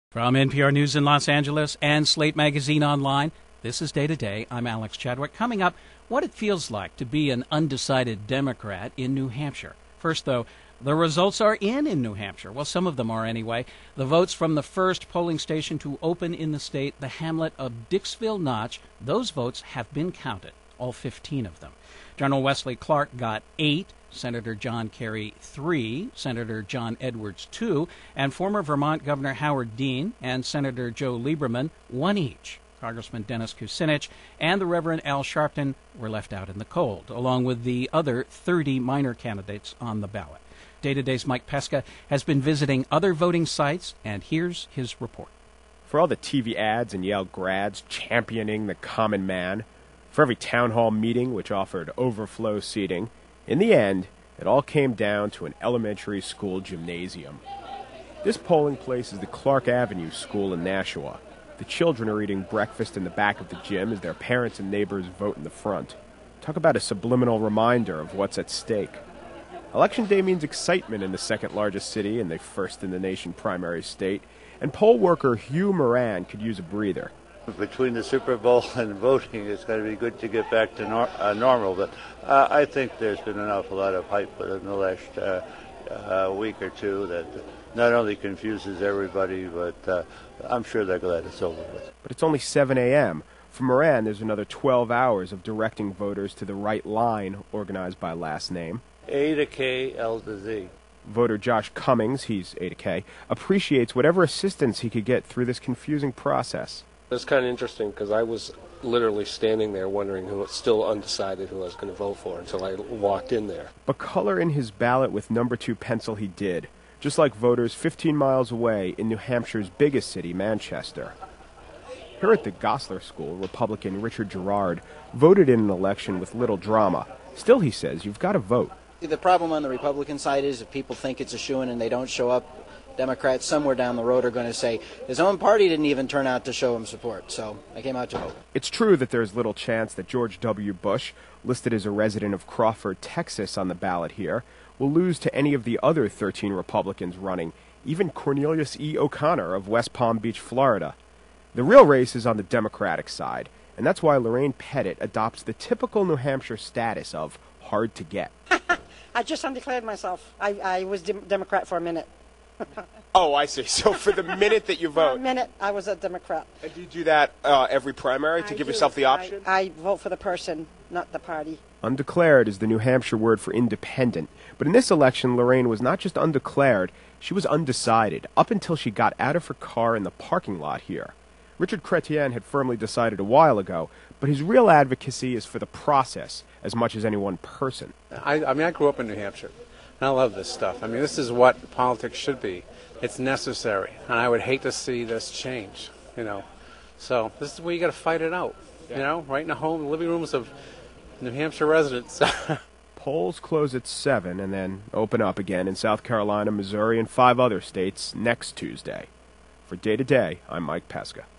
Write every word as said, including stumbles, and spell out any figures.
From N P R News in Los Angeles and Slate Magazine Online, this is Day to Day. I'm Alex Chadwick. Coming up, what it feels like to be an undecided Democrat in New Hampshire. First, though, the results are in in New Hampshire. Well, some of them are anyway. The votes from the first polling station to open in the state, the hamlet of Dixville Notch, those votes have been counted, all fifteen of them. General Wesley Clark got eight, Senator John Kerry three, Senator John Edwards two, and former Vermont Governor Howard Dean and Senator Joe Lieberman one each. Congressman Dennis Kucinich and the Reverend Al Sharpton were left out in the cold, along with the other thirty minor candidates on the ballot. Day to Day's Mike Pesca has been visiting other voting sites, and here's his report. For all the T V ads and Yale grads championing the common man, for every town hall meeting which offered overflow seating, in the end, it all came down to an elementary school gymnasium. This polling place is the Clark Avenue School in Nashua. The children are eating breakfast in the back of the gym as their parents and neighbors vote in the front. Talk about a subliminal reminder of what's at stake. Election day means excitement in the second largest city and the first in the nation primary state, and poll worker Hugh Moran could use a breather. Between the Super Bowl and voting, it's going to be good to get back to nor- uh, normal, but uh, I think there's been an awful lot of hype in the last uh, uh, week or two that not only confuses everybody, but uh, I'm sure they're glad it's over with. But it's only seven a.m. For Moran, there's another twelve hours of directing voters to the right line, organized by last name. A to K, L to Z. Voter Josh Cummings, he's A to K, appreciates whatever assistance he could get through this confusing process. It's kind of interesting because I was literally standing there wondering who was still undecided who I was going to vote for until I walked in there. But color in his ballot with number two pencil he did, just like voters fifteen miles away in New Hampshire's biggest city, Manchester. Here at the Goslar School, Republican Richard Girard voted in an election with little drama. Still, he says, you've got to vote. The problem on the Republican side is if people think it's a shoo-in and they don't show up, Democrats somewhere down the road are going to say his own party didn't even turn out to show him support, so I came out to vote. It's true that there's little chance that George W. Bush, listed as a resident of Crawford, Texas on the ballot here, will lose to any of the other thirteen Republicans running, even Cornelius E. O'Connor of West Palm Beach, Florida. The real race is on the Democratic side, and that's why Lorraine Pettit adopts the typical New Hampshire status of hard to get. I just undeclared myself. I, I was de- Democrat for a minute. Oh, I see. So for the minute that you vote. For a minute, I was a Democrat. And do you do that uh, every primary to I give do. yourself the option? I, I vote for the person, not the party. Undeclared is the New Hampshire word for independent. But in this election, Lorraine was not just undeclared, she was undecided, up until she got out of her car in the parking lot here. Richard Chrétien had firmly decided a while ago, but his real advocacy is for the process as much as any one person. I, I mean, I grew up in New Hampshire, and I love this stuff. I mean, this is what politics should be. It's necessary, and I would hate to see this change, you know. So this is where you got to fight it out, yeah. You know, right in the home, the living rooms of New Hampshire residents. Polls close at seven and then open up again in South Carolina, Missouri, and five other states next Tuesday. For Day to Day, I'm Mike Pesca.